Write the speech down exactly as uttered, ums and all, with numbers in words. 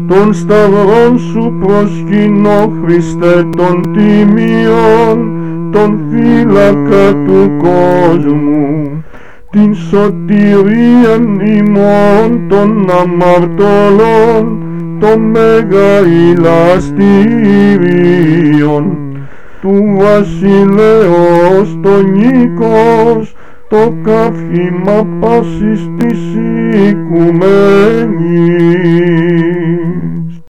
Τον σταυρόν σου προσκυνώ, Χριστέ των τιμιών, τον φύλακα του κόσμου, την σωτηρίαν ημών των αμαρτωλών, το μέγα ηλαστήριον, του βασιλέως το νίκος, το καύχημα πάσης της οικουμένης.